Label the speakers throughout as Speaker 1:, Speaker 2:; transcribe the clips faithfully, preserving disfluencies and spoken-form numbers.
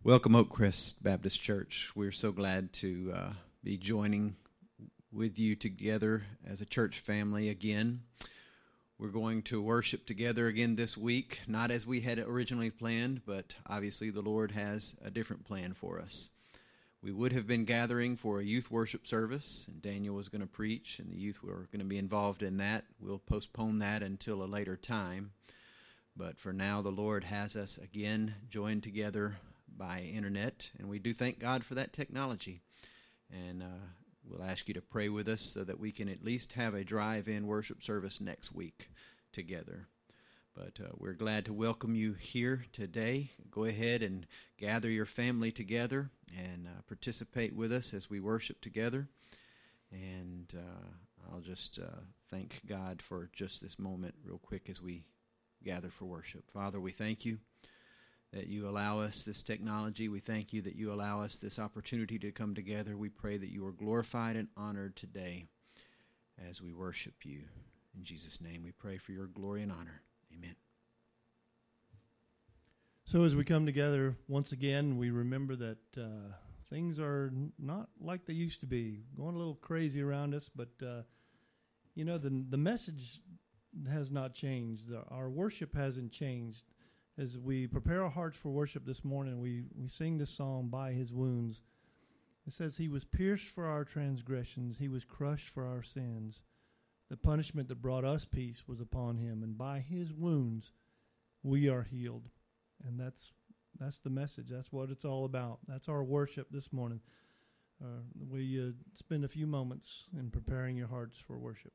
Speaker 1: Welcome, Oakcrest Baptist Church. We're so glad to uh, be joining with you together as a church family again. We're going to worship together again this week, not as we had originally planned, but obviously the Lord has a different plan for us. We would have been gathering for a youth worship service, and Daniel was going to preach, and the youth were going to be involved in that. We'll postpone that until a later time. But for now, the Lord has us again joined together by internet, and we do thank God for that technology. And uh, we'll ask you to pray with us so that we can at least have a drive-in worship service next week together. But uh, we're glad to welcome you here today. Go ahead and gather your family together and uh, participate with us as we worship together. And uh, I'll just uh, thank God for just this moment real quick as we gather for worship. Father, we thank you that you allow us this technology. We thank you that you allow us this opportunity to come together. We pray that you are glorified and honored today as we worship you. In Jesus' name, we pray for your glory and honor. Amen.
Speaker 2: So as we come together once again, we remember that uh, things are not like they used to be, going a little crazy around us, but uh, you know, the the message has not changed. Our worship hasn't changed. As we prepare our hearts for worship this morning, we, we sing this song, By His Wounds. It says, He was pierced for our transgressions, He was crushed for our sins. The punishment that brought us peace was upon Him, and by His wounds we are healed. And that's that's the message. That's what it's all about. That's our worship this morning. Uh, we uh, spend a few moments in preparing your hearts for worship.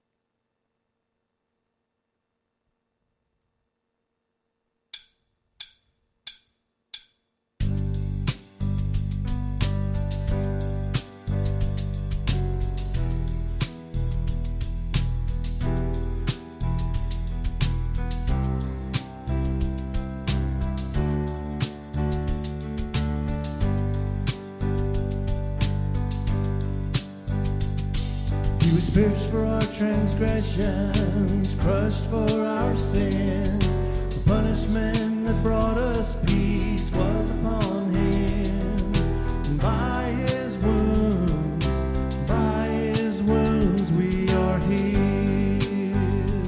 Speaker 3: Pierced for our transgressions, crushed for our sins. The punishment that brought us peace was upon Him. And by His wounds, by His wounds we are healed.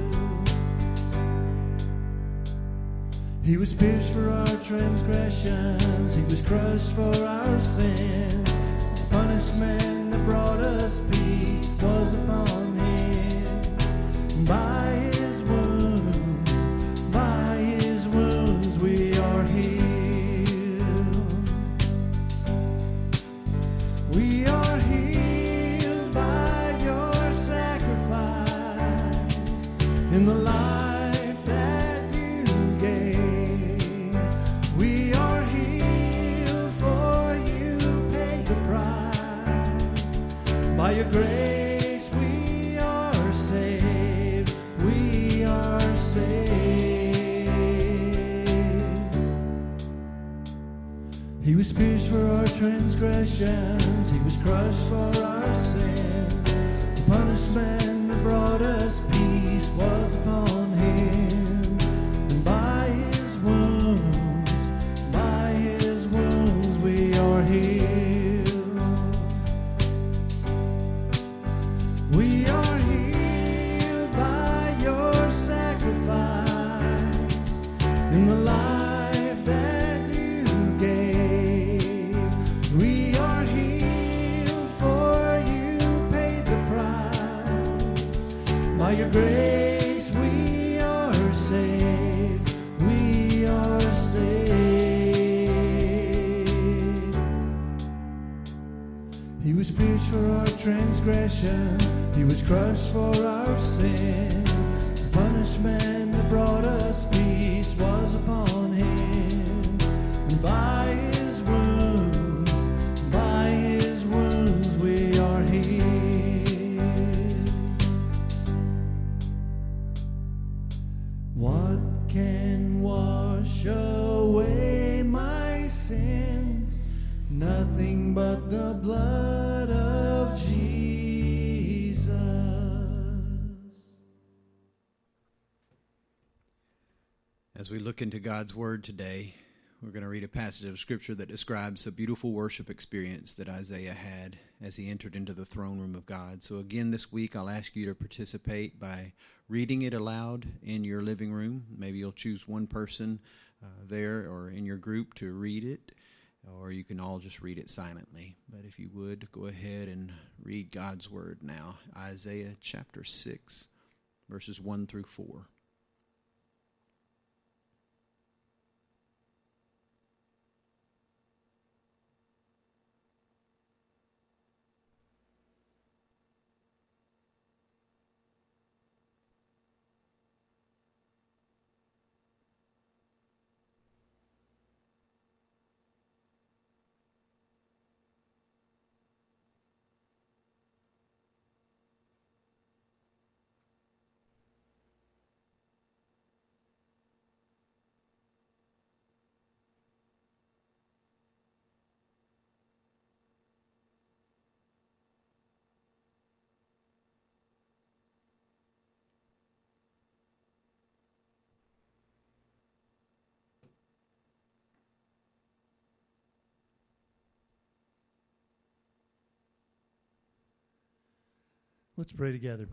Speaker 3: He was pierced for our transgressions, He was crushed for our sins. The punishment that brought us peace was upon Him. By His wounds, by His wounds we are healed. We are healed by your sacrifice in the life that you gave. We are healed for you paid the price. By your grace He was pierced for our transgressions, He was crushed for our sins. The punishment that brought us peace was upon Him. And by His wounds, by His wounds we are healed. We are healed by your sacrifice in the life grace we are saved, we are saved. He was pierced for our transgressions, He was crushed for our sin. The punishment that brought us peace was upon Him. And by His wounds, by His wounds we are healed. What can wash away my sin? Nothing but the blood of Jesus.
Speaker 1: As we look into God's Word today, We're going to read a passage of Scripture that describes a beautiful worship experience that Isaiah had as he entered into the throne room of God. So again, this week I'll ask you to participate by reading it aloud in your living room. Maybe you'll choose one person uh, there or in your group to read it, or you can all just read it silently. But if you would, go ahead and read God's Word now. Isaiah chapter six, verses one through four.
Speaker 2: Let's pray together.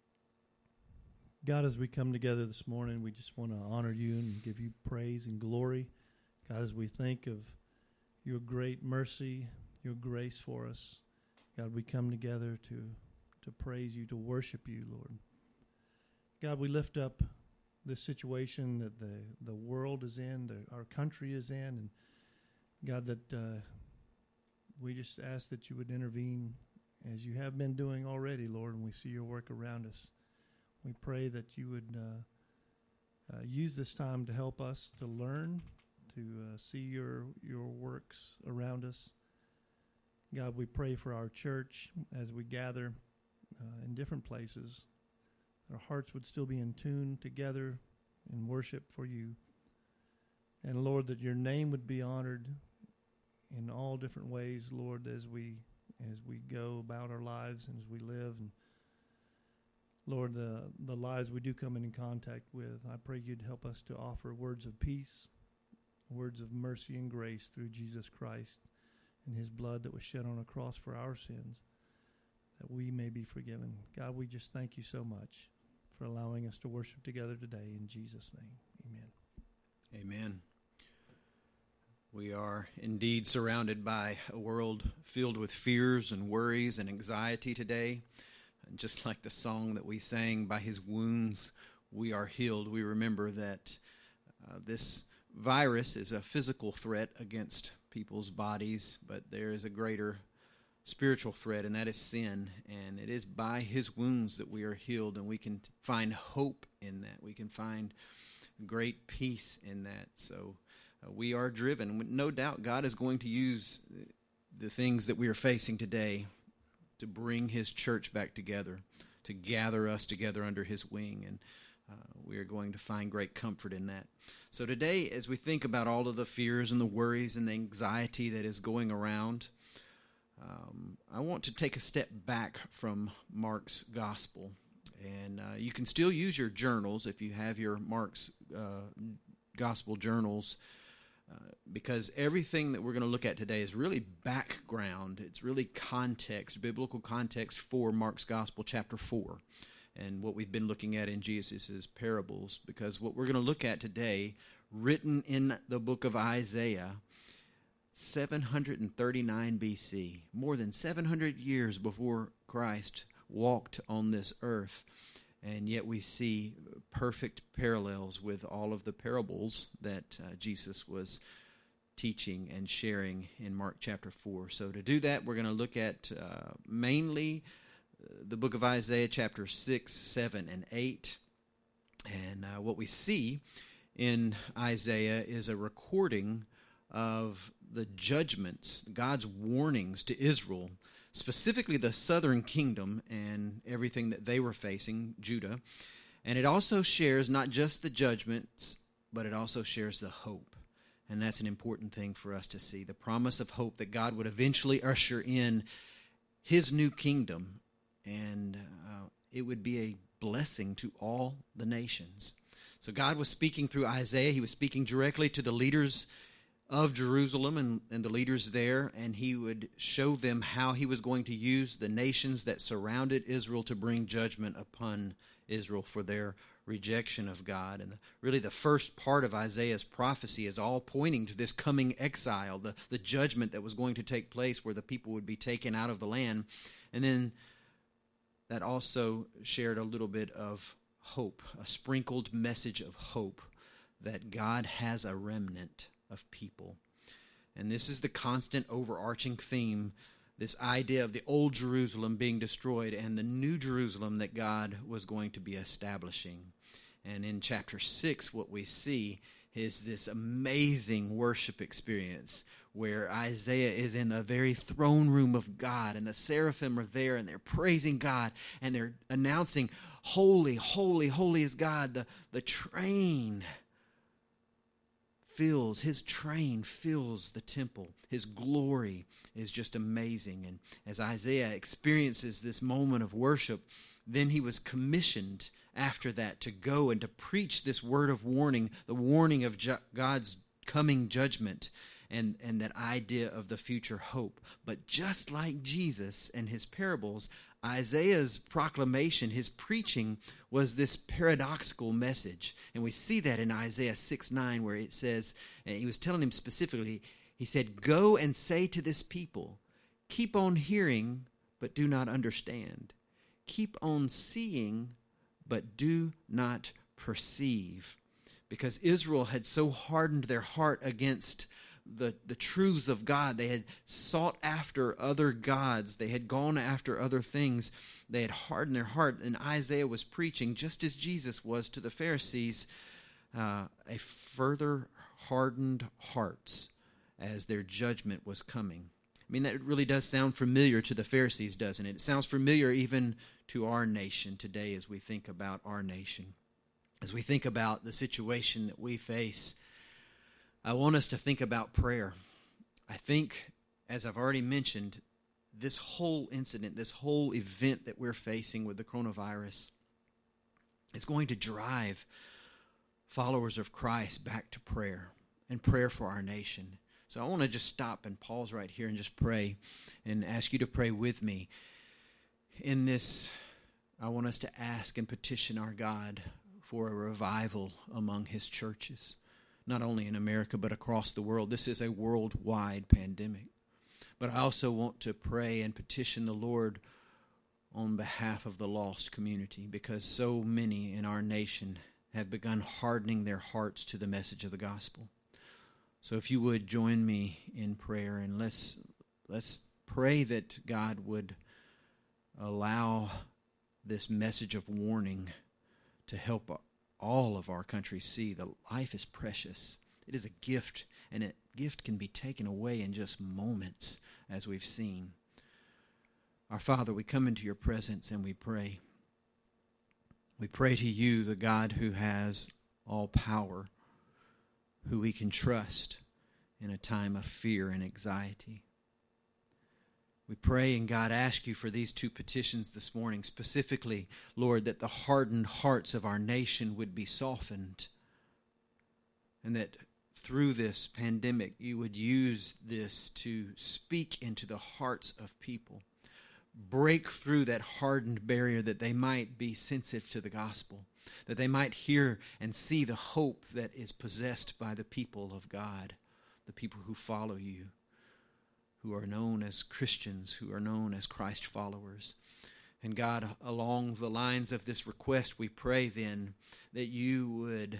Speaker 2: God, as we come together this morning, we just want to honor you and give you praise and glory. God, as we think of your great mercy, your grace for us, God, we come together to, to praise you, to worship you, Lord. God, we lift up this situation that the, the world is in, the, our country is in, and God, that uh, we just ask that you would intervene as you have been doing already, Lord, and we see your work around us. We pray that you would uh, uh, use this time to help us to learn, to uh, see your your works around us. God, we pray for our church as we gather uh, in different places. Our hearts would still be in tune together in worship for you. And, Lord, that your name would be honored in all different ways, Lord, as we as we go about our lives and as we live. And Lord, the, the lives we do come in contact with, I pray you'd help us to offer words of peace, words of mercy and grace through Jesus Christ and his blood that was shed on a cross for our sins, that we may be forgiven. God, we just thank you so much for allowing us to worship together today. In Jesus' name, amen.
Speaker 1: Amen. We are indeed surrounded by a world filled with fears and worries and anxiety today. And just like the song that we sang, by his wounds we are healed, we remember that uh, this virus is a physical threat against people's bodies, but there is a greater spiritual threat, and that is sin. And it is by his wounds that we are healed, and we can find hope in that. We can find great peace in that. So Uh, we are driven. No doubt God is going to use the things that we are facing today to bring his church back together, to gather us together under his wing, and uh, we are going to find great comfort in that. So today, as we think about all of the fears and the worries and the anxiety that is going around, um, I want to take a step back from Mark's gospel. And uh, you can still use your journals if you have your Mark's uh, gospel journals, Uh, because everything that we're going to look at today is really background. It's really context, biblical context for Mark's Gospel, chapter four, and what we've been looking at in Jesus' parables. Because what we're going to look at today, written in the book of Isaiah, seven hundred thirty-nine B C, more than seven hundred years before Christ walked on this earth. And yet we see perfect parallels with all of the parables that uh, Jesus was teaching and sharing in Mark chapter four. So to do that, we're going to look at uh, mainly uh, the book of Isaiah chapter six, seven, and eight. And uh, what we see in Isaiah is a recording of the judgments, God's warnings to Israel, specifically the southern kingdom and everything that they were facing, Judah. And it also shares not just the judgments, but it also shares the hope. And that's an important thing for us to see, the promise of hope that God would eventually usher in his new kingdom, and uh, it would be a blessing to all the nations. So God was speaking through Isaiah. He was speaking directly to the leaders of Jerusalem and, and the leaders there, and he would show them how he was going to use the nations that surrounded Israel to bring judgment upon Israel for their rejection of God. And really the first part of Isaiah's prophecy is all pointing to this coming exile, the, the judgment that was going to take place where the people would be taken out of the land. And then that also shared a little bit of hope, a sprinkled message of hope that God has a remnant of people. And this is the constant overarching theme, this idea of the old Jerusalem being destroyed and the new Jerusalem that God was going to be establishing. And in chapter six, what we see is this amazing worship experience where Isaiah is in the very throne room of God, and the seraphim are there, and they're praising God, and they're announcing, holy, holy, holy is God. The, the train fills, his train fills the temple. His glory is just amazing. And as Isaiah experiences this moment of worship, then he was commissioned after that to go and to preach this word of warning, the warning of ju- God's coming judgment, and, and that idea of the future hope. But just like Jesus and his parables, Isaiah's proclamation, his preaching, was this paradoxical message. And we see that in Isaiah six nine, where it says, and he was telling him specifically, he said, "Go and say to this people, keep on hearing, but do not understand. Keep on seeing, but do not perceive." Because Israel had so hardened their heart against the, the truths of God. They had sought after other gods. They had gone after other things. They had hardened their heart. And Isaiah was preaching, just as Jesus was to the Pharisees, uh, a further hardened hearts as their judgment was coming. I mean, that really does sound familiar to the Pharisees, doesn't it? It sounds familiar even to our nation today as we think about our nation. As we think about the situation that we face, I want us to think about prayer. I think, as I've already mentioned, this whole incident, this whole event that we're facing with the coronavirus is going to drive followers of Christ back to prayer and prayer for our nation. So I want to just stop and pause right here and just pray and ask you to pray with me. In this, I want us to ask and petition our God for a revival among his churches, not only in America but across the world. This is a worldwide pandemic. But I also want to pray and petition the Lord on behalf of the lost community, because so many in our nation have begun hardening their hearts to the message of the gospel. So if you would join me in prayer, and let's let's pray that God would allow this message of warning to help all of our country see that life is precious. It is a gift, and a gift can be taken away in just moments, as we've seen. Our Father, we come into your presence and we pray. We pray to you, the God who has all power, who we can trust in a time of fear and anxiety. We pray, and God, ask you for these two petitions this morning, specifically, Lord, that the hardened hearts of our nation would be softened, and that through this pandemic you would use this to speak into the hearts of people, break through that hardened barrier, that they might be sensitive to the gospel, that they might hear and see the hope that is possessed by the people of God, the people who follow you, who are known as Christians, who are known as Christ followers. And God, along the lines of this request, we pray then that you would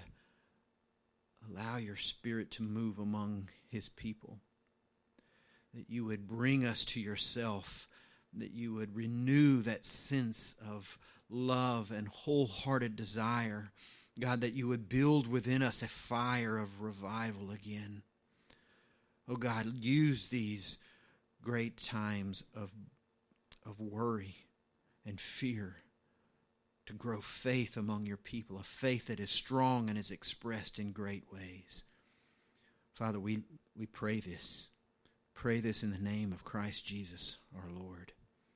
Speaker 1: allow your Spirit to move among his people, that you would bring us to yourself, that you would renew that sense of love and wholehearted desire. God, that you would build within us a fire of revival again. Oh God, use these great times of, of worry and fear to grow faith among your people, a faith that is strong and is expressed in great ways. Father, we, we pray this. Pray this in the name of Christ Jesus, our Lord.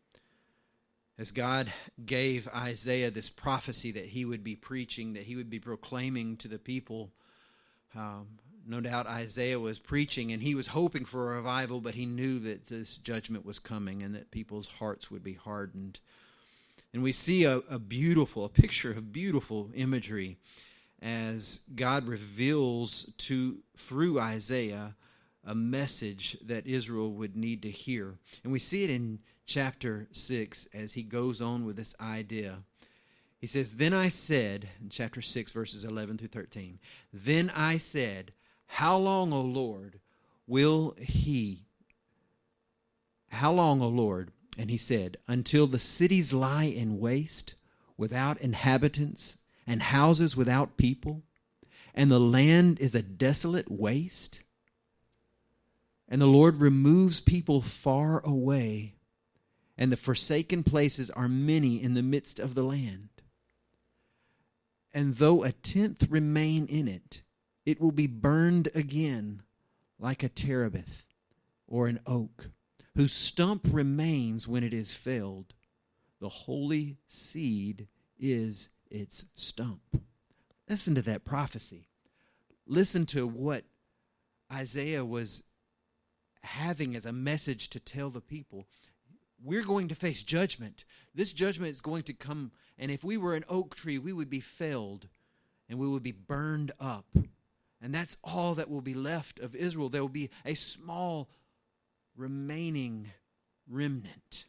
Speaker 1: As God gave Isaiah this prophecy that he would be preaching, that he would be proclaiming to the people um, No doubt Isaiah was preaching, and he was hoping for a revival, but he knew that this judgment was coming and that people's hearts would be hardened. And we see a, a beautiful, a picture of beautiful imagery as God reveals to through Isaiah a message that Israel would need to hear. And we see it in chapter six as he goes on with this idea. He says, Then I said, in chapter six, verses eleven through thirteen, Then I said, How long, O Lord, will he, how long, O Lord? And he said, Until the cities lie in waste, without inhabitants, and houses without people, and the land is a desolate waste, and the Lord removes people far away, and the forsaken places are many in the midst of the land. And though a tenth remain in it, it will be burned again like a terebinth or an oak, whose stump remains when it is felled. The holy seed is its stump. Listen to that prophecy. Listen to what Isaiah was having as a message to tell the people. We're going to face judgment. This judgment is going to come, and if we were an oak tree, we would be felled, and we would be burned up. And that's all that will be left of Israel. There will be a small remaining remnant,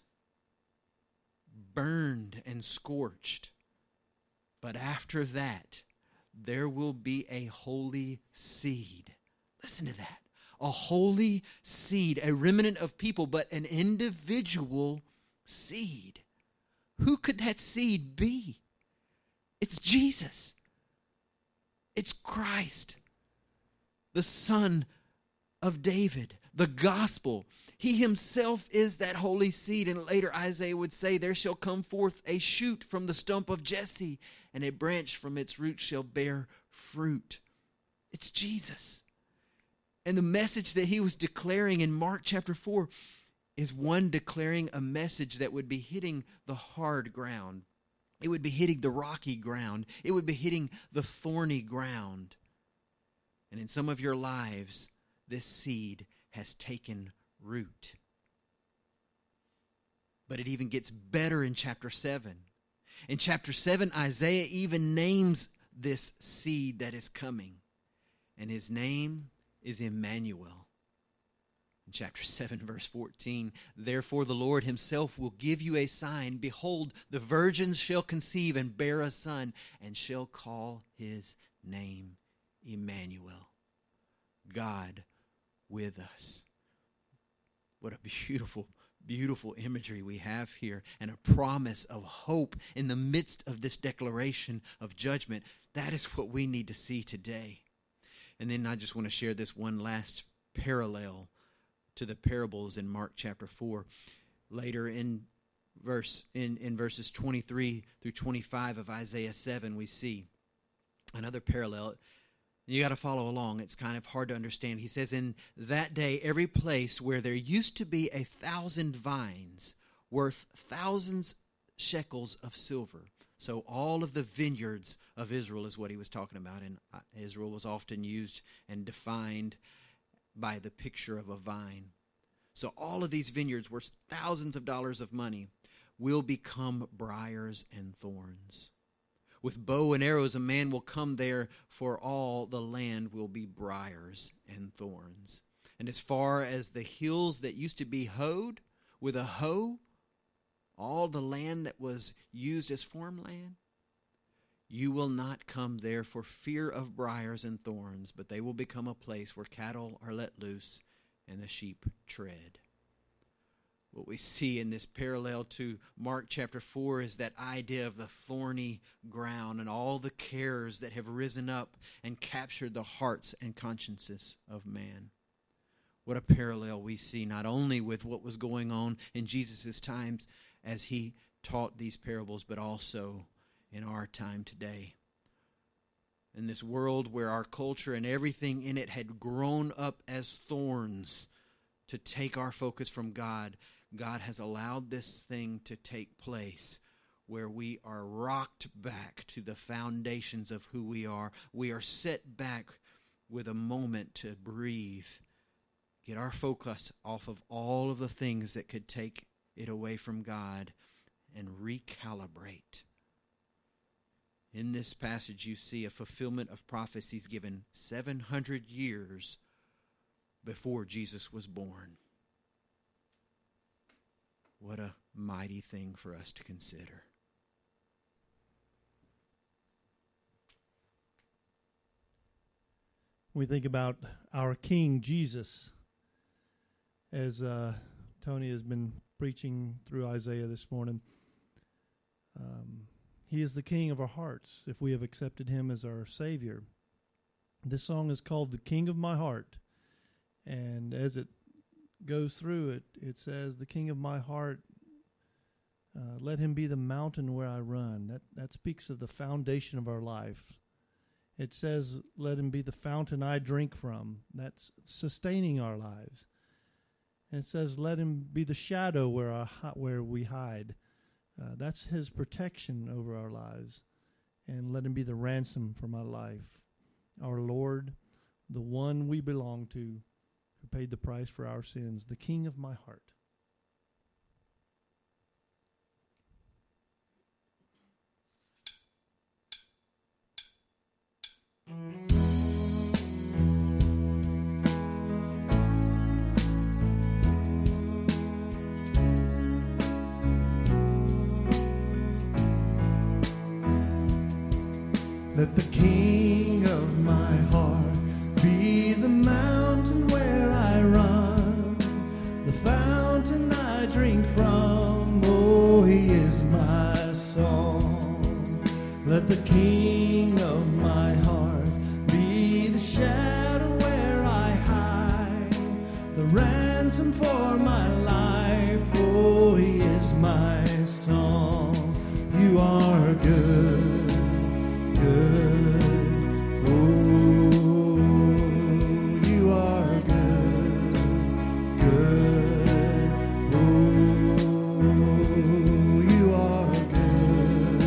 Speaker 1: burned and scorched. But after that, there will be a holy seed. Listen to that. A holy seed, a remnant of people, but an individual seed. Who could that seed be? It's Jesus. It's Christ, the Son of David, the gospel. He himself is that holy seed. And later Isaiah would say, There shall come forth a shoot from the stump of Jesse, and a branch from its root shall bear fruit. It's Jesus. And the message that he was declaring in Mark chapter four is one declaring a message that would be hitting the hard ground. It would be hitting the rocky ground. It would be hitting the thorny ground. And in some of your lives, this seed has taken root. But it even gets better in chapter seven. In chapter seven, Isaiah even names this seed that is coming. And his name is Emmanuel. In chapter seven, verse fourteen, Therefore the Lord himself will give you a sign. Behold, the virgins shall conceive and bear a son, and shall call his name Emmanuel, God with us. What a beautiful, beautiful imagery we have here, and a promise of hope in the midst of this declaration of judgment. That is what we need to see today. And then I just want to share this one last parallel to the parables in Mark chapter four. Later in verse in, in verses twenty-three through twenty-five of Isaiah seven, we see another parallel. You got to follow along. It's kind of hard to understand. He says, In that day, every place where there used to be a thousand vines worth thousands shekels of silver. So all of the vineyards of Israel is what he was talking about. And Israel was often used and defined by the picture of a vine. So all of these vineyards worth thousands of dollars of money will become briars and thorns. With bow and arrows, a man will come there, for all the land will be briars and thorns. And as far as the hills that used to be hoed with a hoe, all the land that was used as farmland, you will not come there for fear of briars and thorns, but they will become a place where cattle are let loose and the sheep tread. What we see in this parallel to Mark chapter four is that idea of the thorny ground and all the cares that have risen up and captured the hearts and consciences of man. What a parallel we see not only with what was going on in Jesus' times as he taught these parables, but also in our time today. In this world where our culture and everything in it had grown up as thorns to take our focus from God, God has allowed this thing to take place where we are rocked back to the foundations of who we are. We are set back with a moment to breathe, get our focus off of all of the things that could take it away from God, and recalibrate. In this passage, you see a fulfillment of prophecies given seven hundred years before Jesus was born. What a mighty thing for us to consider.
Speaker 2: We think about our King Jesus, as uh, Tony has been preaching through Isaiah this morning. Um, he is the King of our hearts if we have accepted him as our Savior. This song is called The King of My Heart. And as it goes through it, it says, the King of my heart, uh, let him be the mountain where I run. That, that speaks of the foundation of our life. It says, let him be the fountain I drink from. That's sustaining our lives. And it says, let him be the shadow where I, where we hide. Uh, that's his protection over our lives. And let him be the ransom for my life. Our Lord, the one we belong to, who paid the price for our sins, the King of my heart.
Speaker 3: Let the King of my heart be the mountain where I run, the fountain I drink from. Oh, he is my song. Let the King of my heart be the shadow where I hide, the ransom for my life. Oh, he is my song. You are good. Good. Oh, you are good, good. Oh, you are good,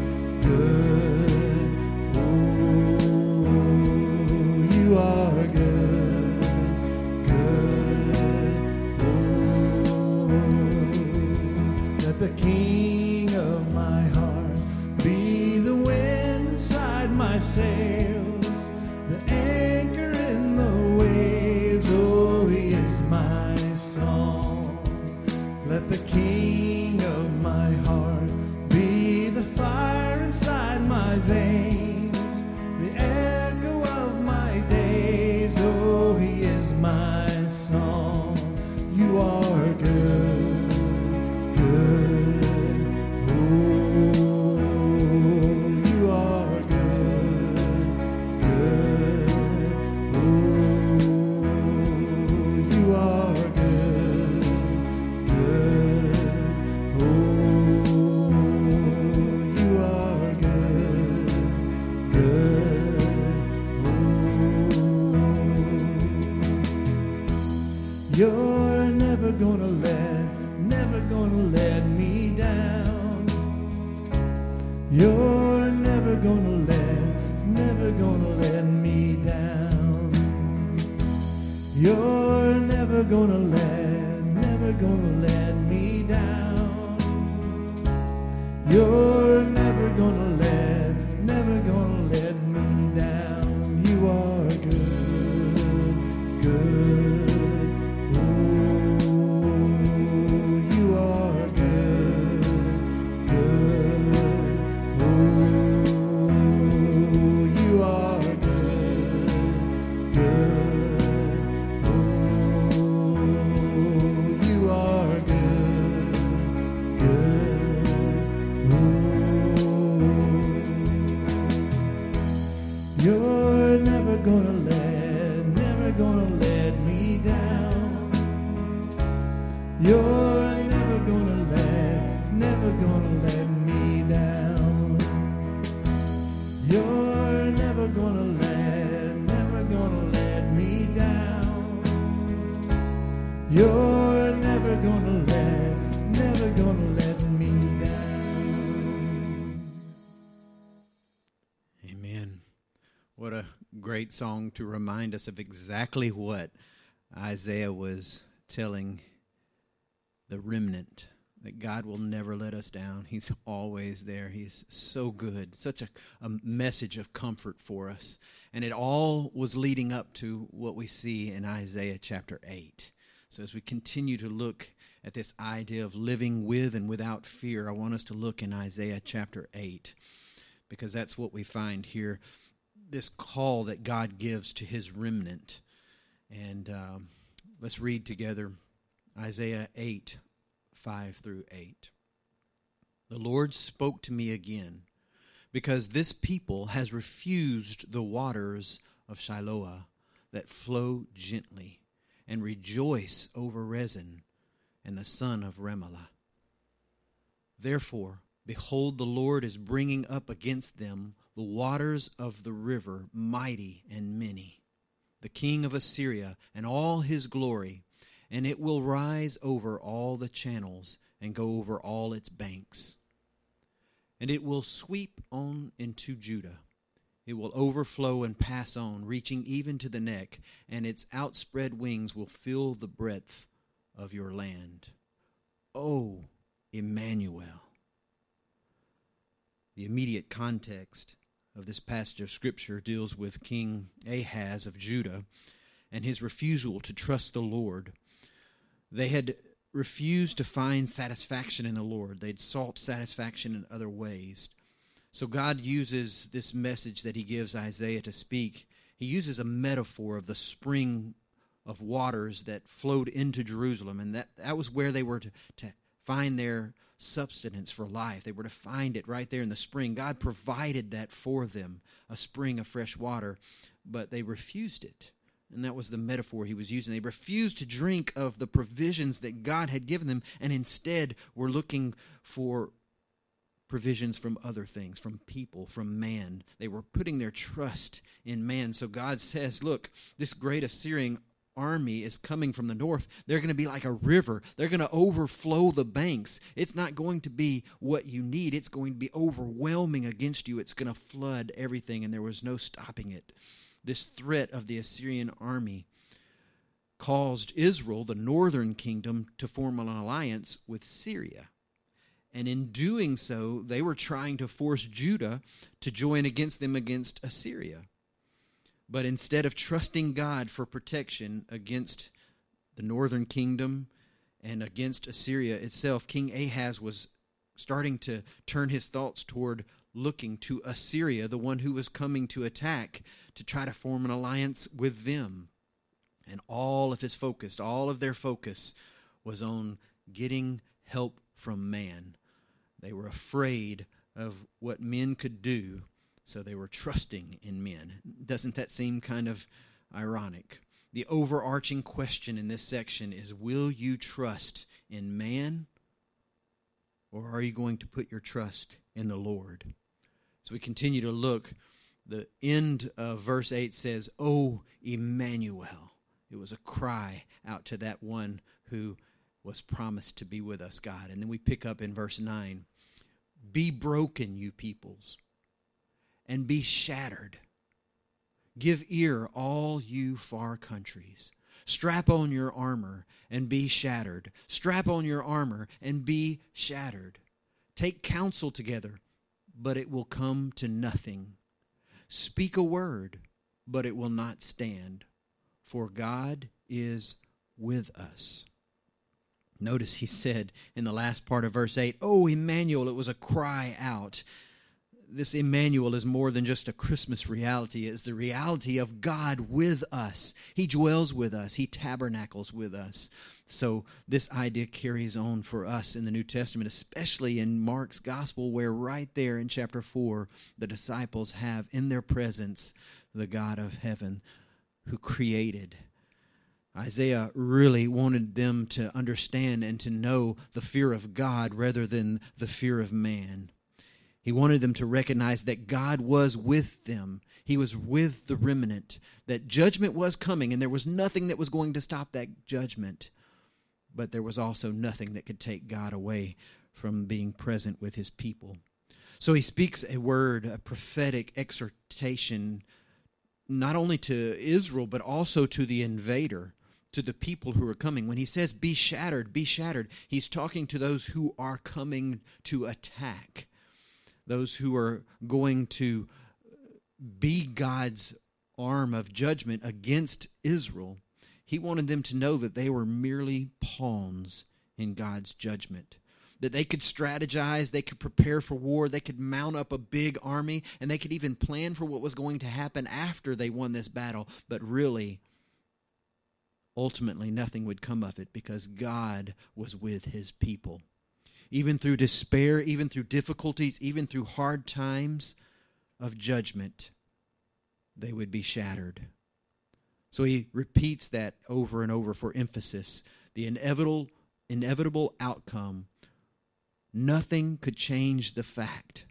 Speaker 3: good. Oh, you are good, good. Oh, let the King of my heart be the wind inside my sails, the anchor in the waves. Oh, he is my song. Let the King of my heart be the fire inside my veins, the echo of my days. Oh, he is my song. You are good, good. Oh, you are good, good. Oh, you are good, good. Oh, you are good, good. Oh, you're never gonna let, never gonna let me down. You're never gonna let, never gonna let me down. You're never gonna let, never gonna let me down. You're never gonna let, never gonna let me down. You are good, good. Oh, you are good, good. Oh, you are good, good. Oh, you are good, good. Oh, you're never gonna let, never gonna let me down. You're never gonna let, never gonna let me down. You're never gonna let, never gonna let me down. You're never gonna let, never gonna let me down.
Speaker 1: Amen. What a great great song to remind us of exactly what Isaiah was telling the remnant, that God will never let us down. He's always there. He's so good. Such a, a message of comfort for us. And it all was leading up to what we see in Isaiah chapter eight. So as we continue to look at this idea of living with and without fear, I want us to look in Isaiah chapter eight, because that's what we find here, this call that God gives to his remnant. And um, let's read together Isaiah eight, five through eight. The Lord spoke to me again, because this people has refused the waters of Shiloah that flow gently, and rejoice over Rezin and the son of Remelah. Therefore, behold, the Lord is bringing up against them the waters of the river, mighty and many, the king of Assyria and all his glory, and it will rise over all the channels and go over all its banks. And it will sweep on into Judah. It will overflow and pass on, reaching even to the neck, and its outspread wings will fill the breadth of your land. O Emmanuel. The immediate context of this passage of Scripture deals with King Ahaz of Judah and his refusal to trust the Lord. They had refused to find satisfaction in the Lord. They'd sought satisfaction in other ways. So God uses this message that he gives Isaiah to speak. He uses a metaphor of the spring of waters that flowed into Jerusalem, and that, that was where they were to, to find their substance for life. They were to find it right there in the spring. God provided that for them, a spring of fresh water, but they refused it. And that was the metaphor he was using. They refused to drink of the provisions that God had given them, and instead were looking for provisions from other things, from people, from man. They were putting their trust in man. So God says, look, this great Assyrian army is coming from the north. They're going to be like a river. They're going to overflow the banks. It's not going to be what you need. It's going to be overwhelming against you. It's going to flood everything, and there was no stopping it. This threat of the Assyrian army caused Israel, the northern kingdom, to form an alliance with Syria. And in doing so, they were trying to force Judah to join against them against Assyria. But instead of trusting God for protection against the northern kingdom and against Assyria itself, King Ahaz was starting to turn his thoughts toward looking to Assyria, the one who was coming to attack, to try to form an alliance with them. And all of his focus, all of their focus was on getting help from man. They were afraid of what men could do, so they were trusting in men. Doesn't that seem kind of ironic? The overarching question in this section is, will you trust in man, or are you going to put your trust in the Lord? So we continue to look. The end of verse eight says, "O Emmanuel." It was a cry out to that one who was promised to be with us, God. And then we pick up in verse nine. "Be broken, you peoples, and be shattered. Give ear, all you far countries. Strap on your armor and be shattered. Strap on your armor and be shattered. Take counsel together, but it will come to nothing. Speak a word, but it will not stand, for God is with us." Notice he said in the last part of verse eight, "Oh, Emmanuel," it was a cry out. This Emmanuel is more than just a Christmas reality. It's the reality of God with us. He dwells with us. He tabernacles with us. So this idea carries on for us in the New Testament, especially in Mark's gospel, where right there in chapter four, the disciples have in their presence the God of heaven who created. Isaiah really wanted them to understand and to know the fear of God rather than the fear of man. He wanted them to recognize that God was with them. He was with the remnant, that judgment was coming, and there was nothing that was going to stop that judgment. But there was also nothing that could take God away from being present with his people. So he speaks a word, a prophetic exhortation, not only to Israel, but also to the invader, to the people who are coming. When he says, be shattered, be shattered, he's talking to those who are coming to attack, those who are going to be God's arm of judgment against Israel. He wanted them to know that they were merely pawns in God's judgment, that they could strategize, they could prepare for war, they could mount up a big army, and they could even plan for what was going to happen after they won this battle. But really, ultimately, nothing would come of it because God was with his people. Even through despair, even through difficulties, even through hard times of judgment, they would be shattered. So he repeats that over and over for emphasis. The inevitable, inevitable outcome. Nothing could change the fact.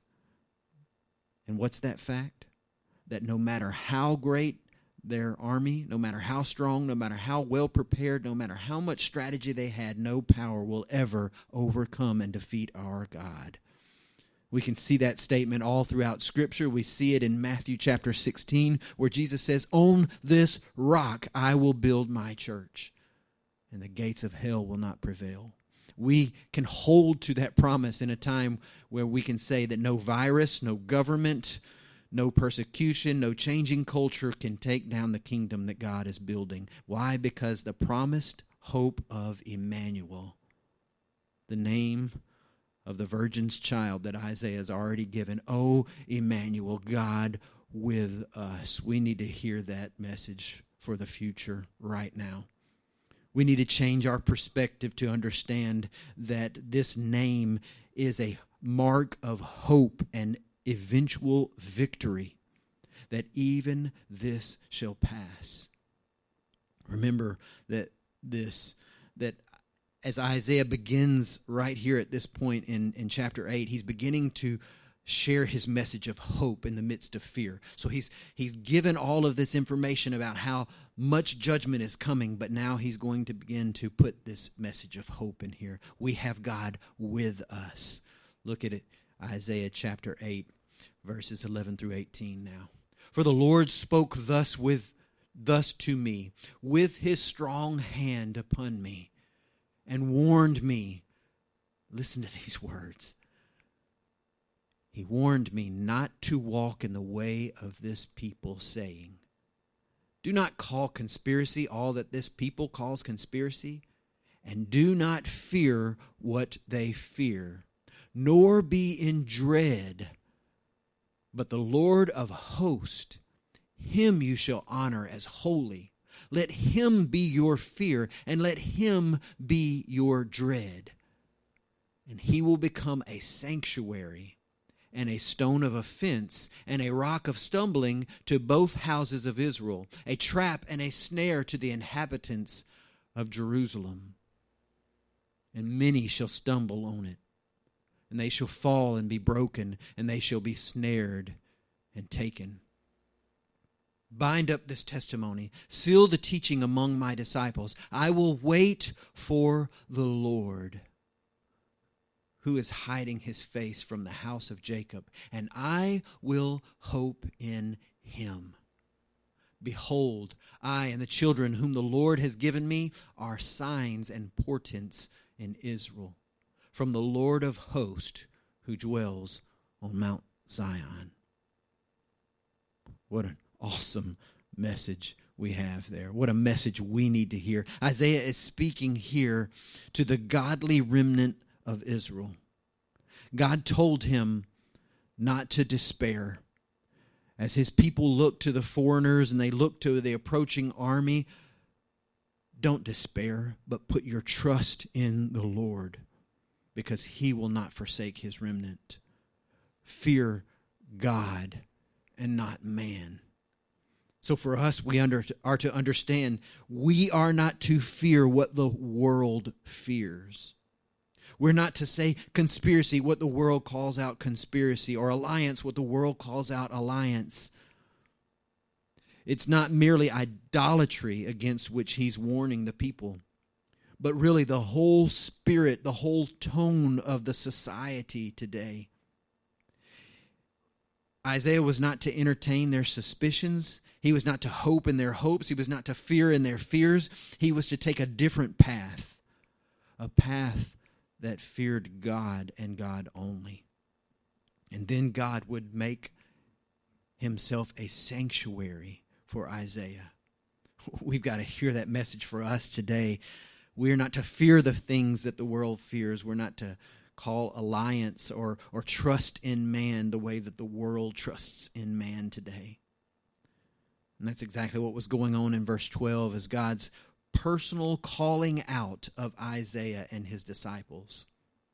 Speaker 1: And what's that fact? That no matter how great their army, no matter how strong, no matter how well prepared, no matter how much strategy they had, no power will ever overcome and defeat our God. We can see that statement all throughout Scripture. We see it in Matthew chapter sixteen, where Jesus says, on this rock I will build my church, and the gates of hell will not prevail. We can hold to that promise in a time where we can say that no virus, no government, no persecution, no changing culture can take down the kingdom that God is building. Why? Because the promised hope of Emmanuel, the name of the virgin's child that Isaiah has already given. Oh, Emmanuel, God with us. We need to hear that message for the future right now. We need to change our perspective to understand that this name is a mark of hope and eventual victory, that even this shall pass. Remember that this, that as Isaiah begins right here at this point in, in chapter eight, he's beginning to share his message of hope in the midst of fear. So he's he's given all of this information about how much judgment is coming, but now he's going to begin to put this message of hope in here. We have God with us. Look at it, Isaiah chapter eight, verses eleven through eighteen now. For the Lord spoke thus with thus to me, with his strong hand upon me, and warned me. Listen to these words. He warned me not to walk in the way of this people, saying, do not call conspiracy all that this people calls conspiracy, and do not fear what they fear, nor be in dread. But the Lord of hosts, him you shall honor as holy. Let him be your fear, and let him be your dread. And he will become a sanctuary and a stone of offense and a rock of stumbling to both houses of Israel, a trap and a snare to the inhabitants of Jerusalem. And many shall stumble on it, and they shall fall and be broken, and they shall be snared and taken. Bind up this testimony, seal the teaching among my disciples. I will wait for the Lord, who is hiding his face from the house of Jacob, and I will hope in him. Behold, I and the children whom the Lord has given me are signs and portents in Israel, from the Lord of hosts who dwells on Mount Zion. What an awesome message we have there. What a message we need to hear. Isaiah is speaking here to the godly remnant of Israel. God told him not to despair. As his people look to the foreigners and they look to the approaching army, don't despair, but put your trust in the Lord, because he will not forsake his remnant. Fear God and not man. So for us, we under, are to understand we are not to fear what the world fears. We're not to say conspiracy, what the world calls out conspiracy, or alliance, what the world calls out alliance. It's not merely idolatry against which he's warning the people, but really the whole spirit, the whole tone of the society today. Isaiah was not to entertain their suspicions. He was not to hope in their hopes. He was not to fear in their fears. He was to take a different path, a path that feared God and God only. And then God would make himself a sanctuary for Isaiah. We've got to hear that message for us today. We are not to fear the things that the world fears. We're not to call alliance or, or trust in man the way that the world trusts in man today. And that's exactly what was going on in verse twelve, as God's personal calling out of Isaiah and his disciples.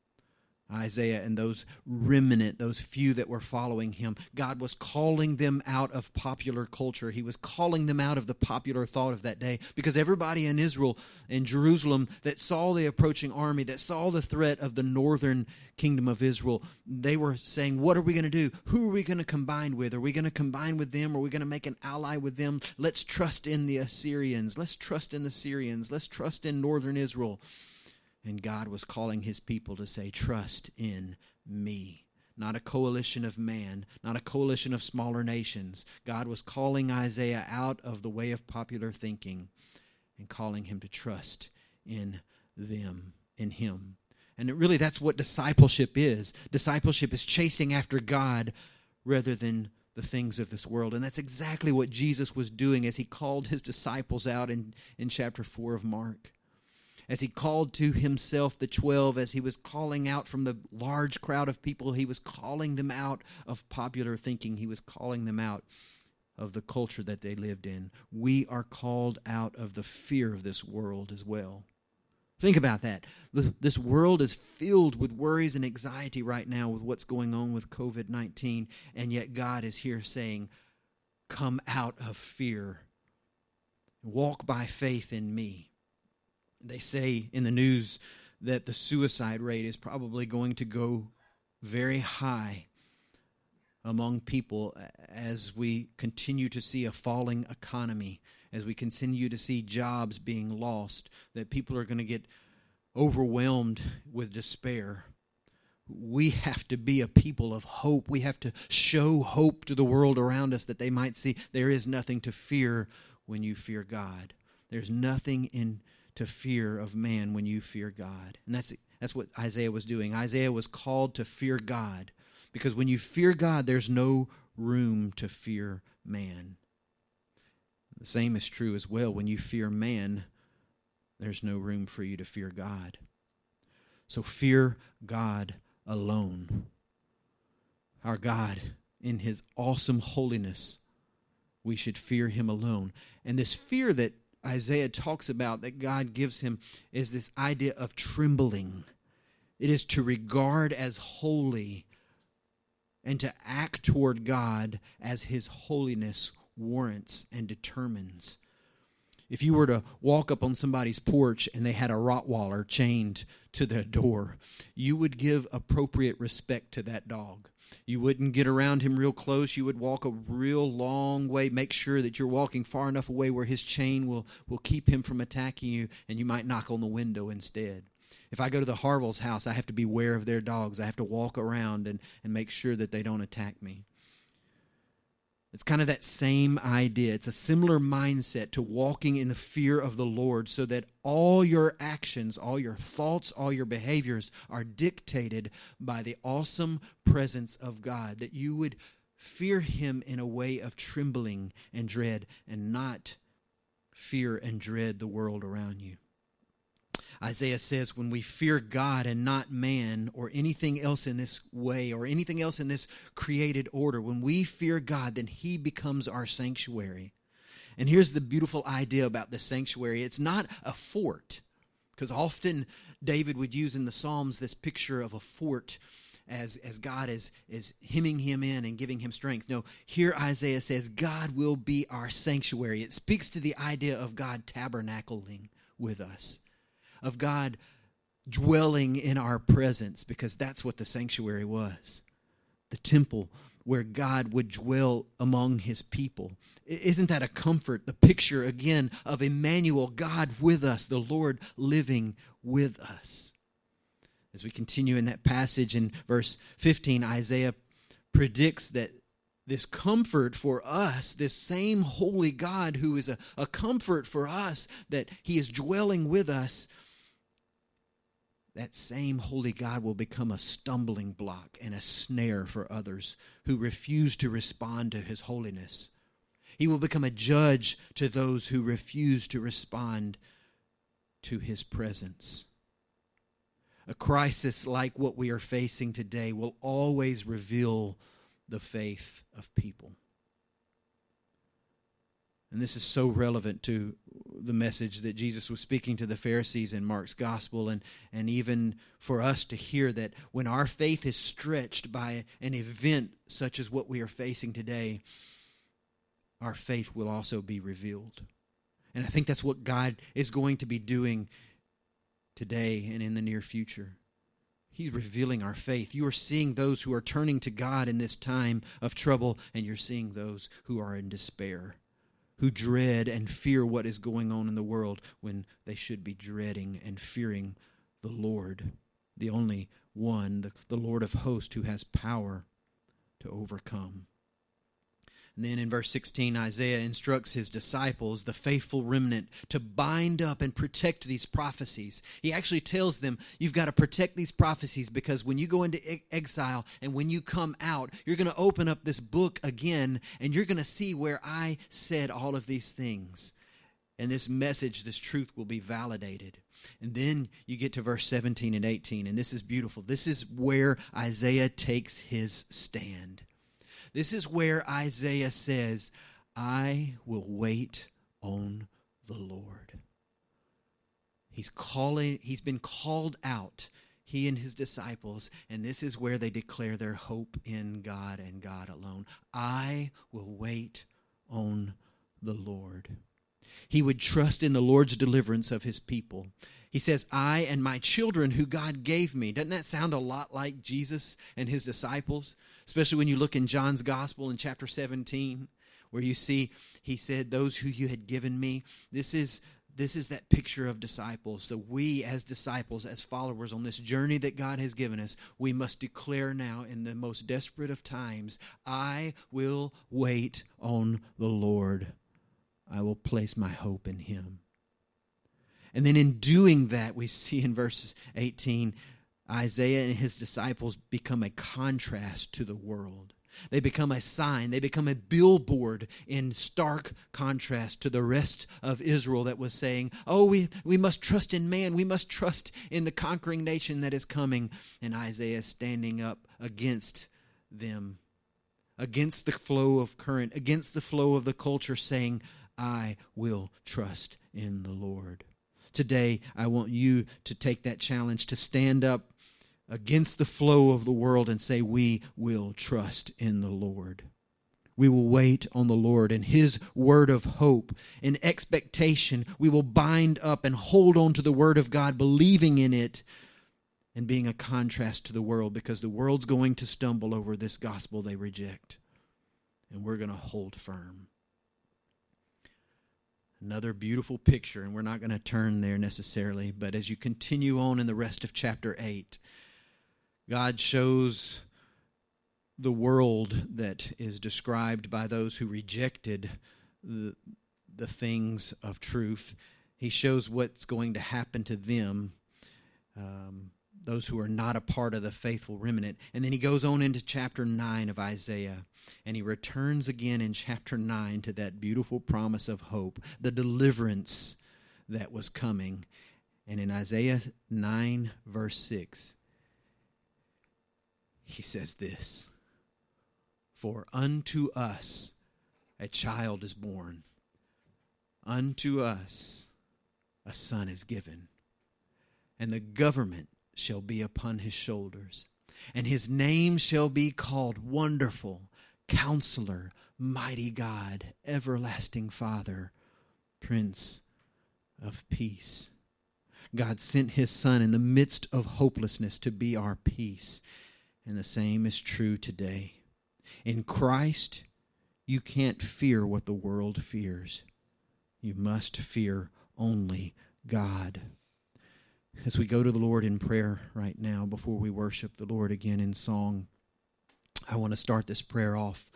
Speaker 1: Isaiah and those remnant, those few that were following him, God was calling them out of popular culture. He was calling them out of the popular thought of that day, because everybody in Israel, in Jerusalem, that saw the approaching army, that saw the threat of the northern kingdom of Israel, they were saying, what are we going to do? Who are we going to combine with? Are we going to combine with them? Are we going to make an ally with them? Let's trust in the Assyrians. Let's trust in the Syrians. Let's trust in northern Israel. And God was calling his people to say, trust in me. Not a coalition of man, not a coalition of smaller nations. God was calling Isaiah out of the way of popular thinking and calling him to trust in them, in him. And it really, that's what discipleship is. Discipleship is chasing after God rather than the things of this world. And that's exactly what Jesus was doing as he called his disciples out in, in chapter four of Mark. As he called to himself the twelve, as he was calling out from the large crowd of people, he was calling them out of popular thinking. He was calling them out of the culture that they lived in. We are called out of the fear of this world as well. Think about that. This world is filled with worries and anxiety right now with what's going on with covid nineteen, and yet God is here saying, come out of fear. Walk by faith in me. They say in the news that the suicide rate is probably going to go very high among people as we continue to see a falling economy, as we continue to see jobs being lost, that people are going to get overwhelmed with despair. We have to be a people of hope. We have to show hope to the world around us, that they might see there is nothing to fear when you fear God. There's nothing in to fear of man when you fear God. And that's that's what Isaiah was doing. Isaiah was called to fear God, because when you fear God, there's no room to fear man. The same is true as well. When you fear man, there's no room for you to fear God. So fear God alone. Our God, in his awesome holiness, we should fear him alone. And this fear that Isaiah talks about, that God gives him, is this idea of trembling. It is to regard as holy and to act toward God as his holiness warrants and determines. If you were to walk up on somebody's porch and they had a Rottweiler chained to their door, you would give appropriate respect to that dog. You wouldn't get around him real close. You would walk a real long way. Make sure that you're walking far enough away where his chain will, will keep him from attacking you, and you might knock on the window instead. If I go to the Harville's house, I have to be aware of their dogs. I have to walk around and, and make sure that they don't attack me. It's kind of that same idea. It's a similar mindset to walking in the fear of the Lord, so that all your actions, all your thoughts, all your behaviors are dictated by the awesome presence of God, that you would fear him in a way of trembling and dread, and not fear and dread the world around you. Isaiah says, when we fear God and not man or anything else in this way or anything else in this created order, when we fear God, then he becomes our sanctuary. And here's the beautiful idea about the sanctuary. It's not a fort, because often David would use in the Psalms this picture of a fort as, as God is, is hemming him in and giving him strength. No, here Isaiah says God will be our sanctuary. It speaks to the idea of God tabernacling with us, of God dwelling in our presence, because that's what the sanctuary was. The temple where God would dwell among his people. Isn't that a comfort? The picture, again, of Emmanuel, God with us, the Lord living with us. As we continue in that passage in verse fifteen, Isaiah predicts that this comfort for us, this same holy God who is a, a comfort for us, that He is dwelling with us, that same holy God will become a stumbling block and a snare for others who refuse to respond to His holiness. He will become a judge to those who refuse to respond to His presence. A crisis like what we are facing today will always reveal the faith of people. And this is so relevant to the message that Jesus was speaking to the Pharisees in Mark's gospel, and, and even for us to hear that when our faith is stretched by an event such as what we are facing today, our faith will also be revealed. And I think that's what God is going to be doing today and in the near future. He's revealing our faith. You are seeing those who are turning to God in this time of trouble, and you're seeing those who are in despair, who dread and fear what is going on in the world when they should be dreading and fearing the Lord, the only one, the, the Lord of hosts, who has power to overcome. And then in verse sixteen, Isaiah instructs his disciples, the faithful remnant, to bind up and protect these prophecies. He actually tells them, you've got to protect these prophecies, because when you go into e- exile and when you come out, you're going to open up this book again, and you're going to see where I said all of these things. And this message, this truth will be validated. And then you get to verse seventeen and eighteen, and this is beautiful. This is where Isaiah takes his stand. This is where Isaiah says, I will wait on the Lord. He's calling, he's been called out, he and his disciples, and this is where they declare their hope in God and God alone. I will wait on the Lord. He would trust in the Lord's deliverance of his people. He says, I and my children who God gave me. Doesn't that sound a lot like Jesus and his disciples? Especially when you look in John's Gospel in chapter seventeen, where you see, he said, those who you had given me. This is, this is that picture of disciples. So we as disciples, as followers on this journey that God has given us, we must declare now in the most desperate of times, I will wait on the Lord. I will place my hope in him. And then in doing that, we see in verse eighteen, Isaiah and his disciples become a contrast to the world. They become a sign. They become a billboard in stark contrast to the rest of Israel that was saying, oh, we, we must trust in man. We must trust in the conquering nation that is coming. And Isaiah standing up against them, against the flow of current, against the flow of the culture, saying, I will trust in the Lord. Today, I want you to take that challenge to stand up against the flow of the world and say, we will trust in the Lord. We will wait on the Lord and his word of hope. In expectation, we will bind up and hold on to the word of God, believing in it and being a contrast to the world, because the world's going to stumble over this gospel they reject. And we're going to hold firm. Another beautiful picture, and we're not going to turn there necessarily, but as you continue on in the rest of chapter eight, God shows the world that is described by those who rejected the, the things of truth. He shows what's going to happen to them, um, those who are not a part of the faithful remnant. And then he goes on into chapter nine of Isaiah, and he returns again in chapter nine to that beautiful promise of hope, the deliverance that was coming. And in Isaiah nine, verse six, he says this, for unto us a child is born, unto us a son is given, and the government shall be upon his shoulders, and his name shall be called Wonderful, Counselor, Mighty God, Everlasting Father, Prince of Peace. God sent his Son in the midst of hopelessness to be our peace. And the same is true today. In Christ, you can't fear what the world fears. You must fear only God. As we go to the Lord in prayer right now, before we worship the Lord again in song, I want to start this prayer off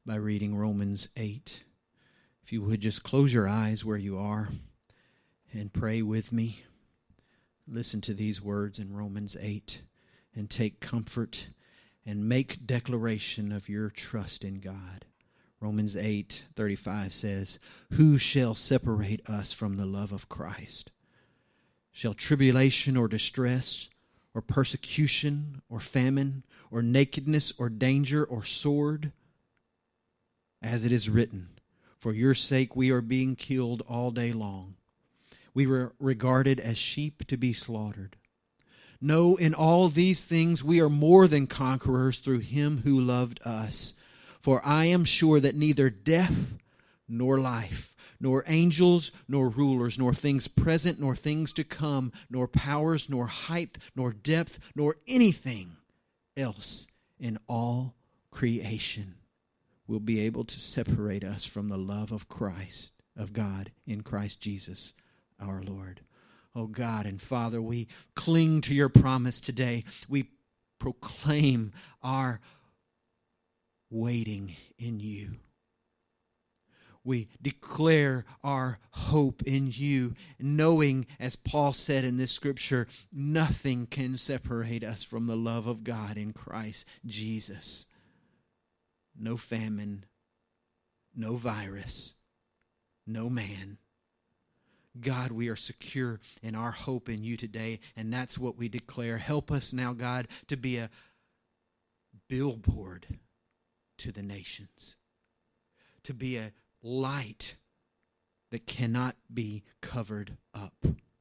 Speaker 1: by reading Romans eight. If you would just close your eyes where you are and pray with me. Listen to these words in Romans eight and take comfort and make declaration of your trust in God. Romans eight thirty-five says, "Who shall separate us from the love of Christ? Shall tribulation or distress or persecution or famine or nakedness or danger or sword? As it is written, for your sake we are being killed all day long. We were regarded as sheep to be slaughtered. No, in all these things we are more than conquerors through him who loved us. For I am sure that neither death nor life, nor angels, nor rulers, nor things present, nor things to come, nor powers, nor height, nor depth, nor anything else in all creation will be able to separate us from the love of Christ, of God in Christ Jesus our Lord." Oh God and Father, we cling to your promise today. We proclaim our waiting in you. We declare our hope in you, knowing, as Paul said in this scripture, nothing can separate us from the love of God in Christ Jesus. No famine, no virus, no man. God, we are secure in our hope in you today, and that's what we declare. Help us now, God, to be a billboard to the nations, to be a light that cannot be covered up,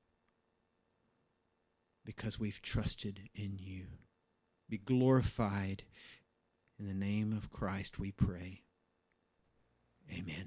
Speaker 1: because we've trusted in you. Be glorified. In the name of Christ we pray. Amen.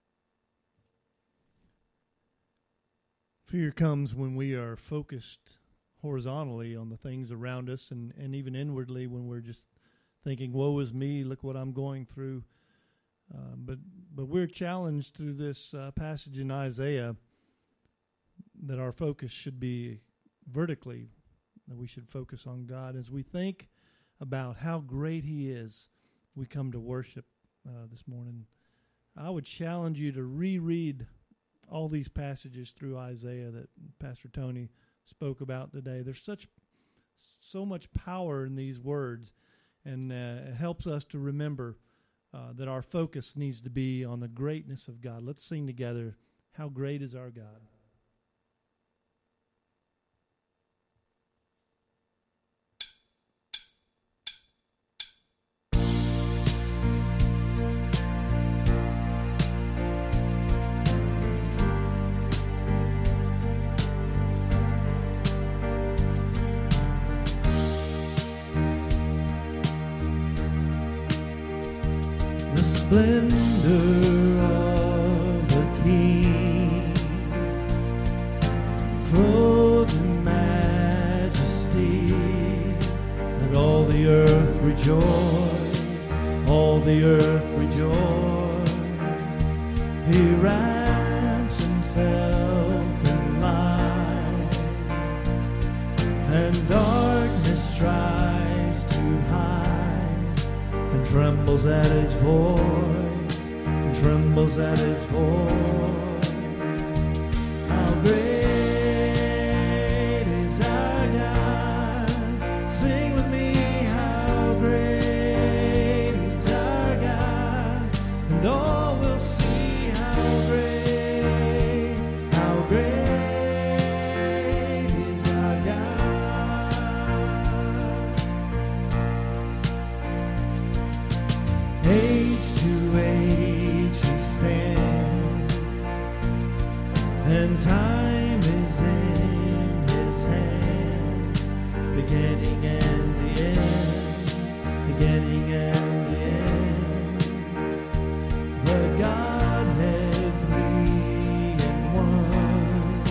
Speaker 2: Fear comes when we are focused horizontally on the things around us, and, and even inwardly when we're just thinking, woe is me, look what I'm going through. Uh, but but we're challenged through this uh, passage in Isaiah that our focus should be vertically, that we should focus on God. As we think about how great he is, we come to worship uh, this morning. I would challenge you to reread all these passages through Isaiah that Pastor Tony spoke about today. There's such so much power in these words, and uh, it helps us to remember uh, that our focus needs to be on the greatness of God. Let's sing together, "How Great Is Our God."
Speaker 3: Splendor of the King, clothed in majesty, let all the earth rejoice, all the earth rejoice. He wraps himself in light, and darkness tries to hide, and trembles at its voice, and trembles at its voice. How great is our God? Sing with me, how great is our God? And all will see how great, how great is our God. Age to age he stands, and time is in his hands, beginning and the end, beginning and the end. The Godhead three in one,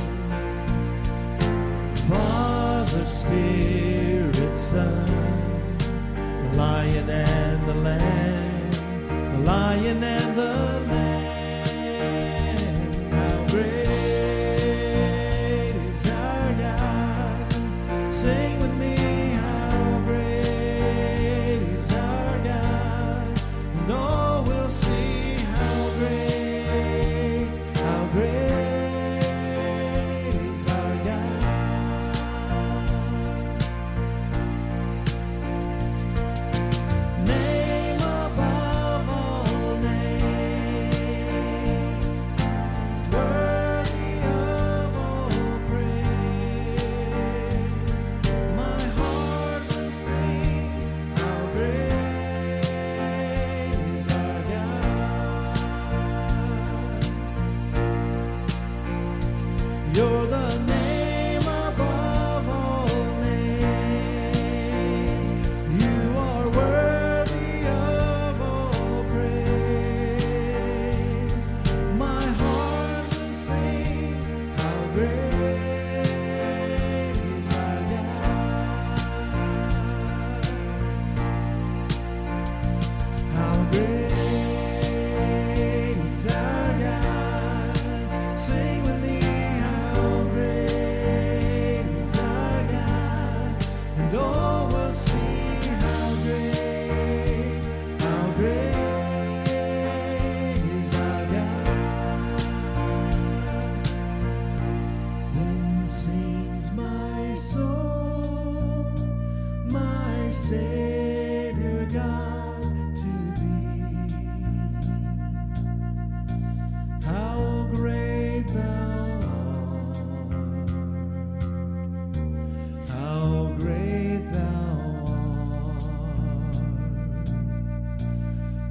Speaker 3: Father, Spirit, Son, the Lion and the Lamb, the Lion and the Lamb. How great is our God? Sing with me, how great is our God? And all will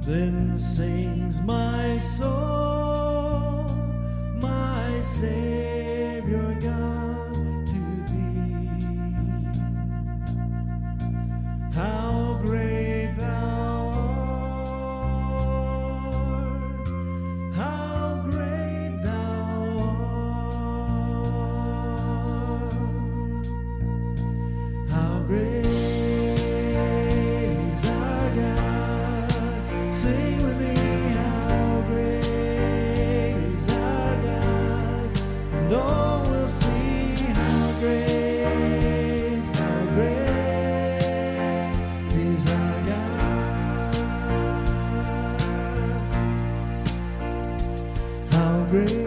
Speaker 3: Then sings my soul, my Savior God, to thee. How great thou art, how great thou art, how great is our God. Sing with me, how great is our God, and all will see how great, how great is our God. How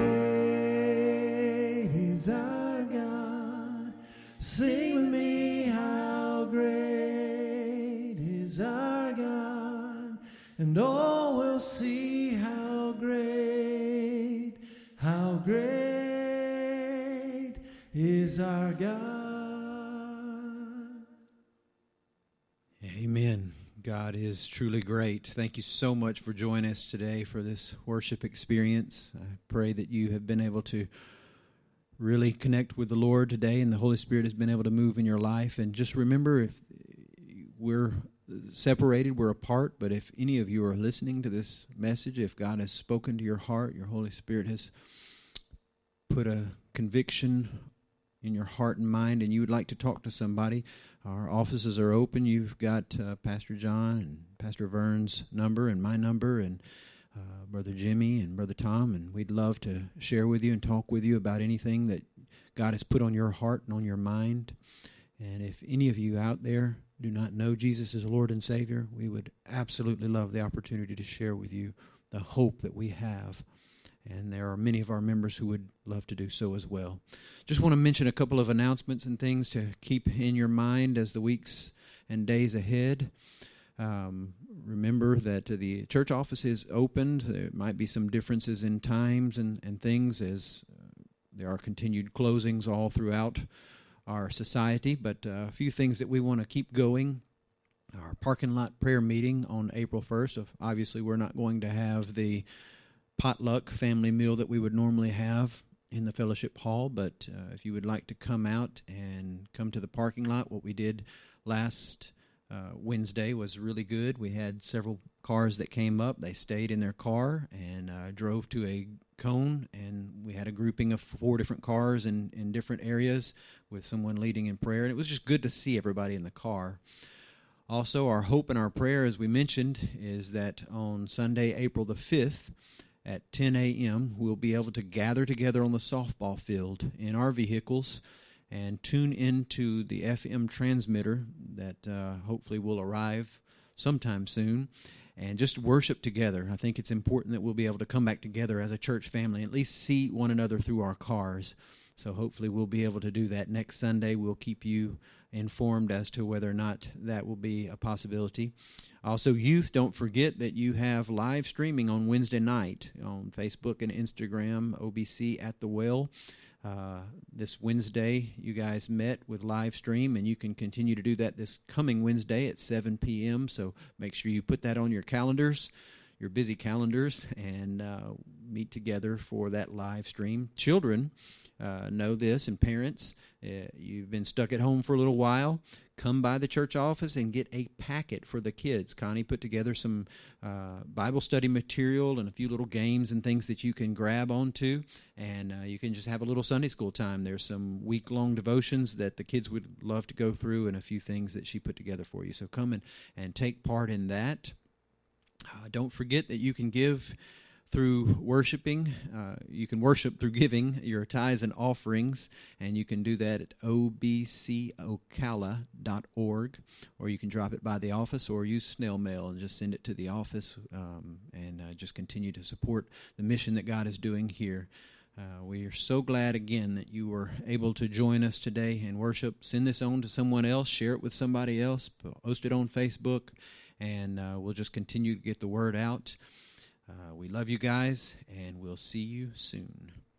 Speaker 3: great is our God. Sing with me, how great is our God, and all will see how great, how great is our God.
Speaker 1: Amen. God is truly great. Thank you so much for joining us today for this worship experience. I pray that you have been able to really connect with the Lord today, and the Holy Spirit has been able to move in your life. And just remember, if we're separated, we're apart, but if any of you are listening to this message, if God has spoken to your heart, your Holy Spirit has put a conviction in your heart and mind, and you would like to talk to somebody, our offices are open. You've got uh, Pastor John and Pastor Vern's number and my number and uh, Brother Jimmy and Brother Tom, and we'd love to share with you and talk with you about anything that God has put on your heart and on your mind. And if any of you out there do not know Jesus as Lord and Savior, we would absolutely love the opportunity to share with you the hope that we have. And there are many of our members who would love to do so as well. Just want to mention a couple of announcements and things to keep in your mind as the weeks and days ahead. Um, remember that uh, the church office is opened. There might be some differences in times and, and things as uh, there are continued closings all throughout our society, but uh, a few things that we want to keep going. Our parking lot prayer meeting on April first. Obviously, we're not going to have the potluck family meal that we would normally have in the fellowship hall, but uh, if you would like to come out and come to the parking lot, what we did last uh, Wednesday was really good. We had several cars that came up. They stayed in their car and uh, drove to a cone, and we had a grouping of four different cars in, in different areas with someone leading in prayer, and it was just good to see everybody in the car. Also, our hope and our prayer, as we mentioned, is that on Sunday, April the fifth, at ten a.m., we'll be able to gather together on the softball field in our vehicles and tune into the F M transmitter that uh, hopefully will arrive sometime soon, and just worship together. I think it's important that we'll be able to come back together as a church family, at least see one another through our cars. So hopefully we'll be able to do that next Sunday. We'll keep you informed as to whether or not that will be a possibility. Also, youth, don't forget that you have live streaming on Wednesday night on Facebook and Instagram, O B C at the Well. Uh, this Wednesday, you guys met with live stream, and you can continue to do that this coming Wednesday at seven p.m., so make sure you put that on your calendars, your busy calendars, and uh, meet together for that live stream. Children uh, know this, and parents, uh, you've been stuck at home for a little while. Come by the church office and get a packet for the kids. Connie put together some uh, Bible study material and a few little games and things that you can grab onto, and uh, you can just have a little Sunday school time. There's some week-long devotions that the kids would love to go through and a few things that she put together for you. So come and, and take part in that. Uh, don't forget that you can give through worshiping. Uh, you can worship through giving your tithes and offerings, and you can do that at o b c ocala dot org, or you can drop it by the office or use snail mail and just send it to the office, um, and uh, just continue to support the mission that God is doing here. Uh, we are so glad again that you were able to join us today in worship. Send this on to someone else, share it with somebody else, post it on Facebook, and uh, we'll just continue to get the word out. Uh, we love you guys, and we'll see you soon.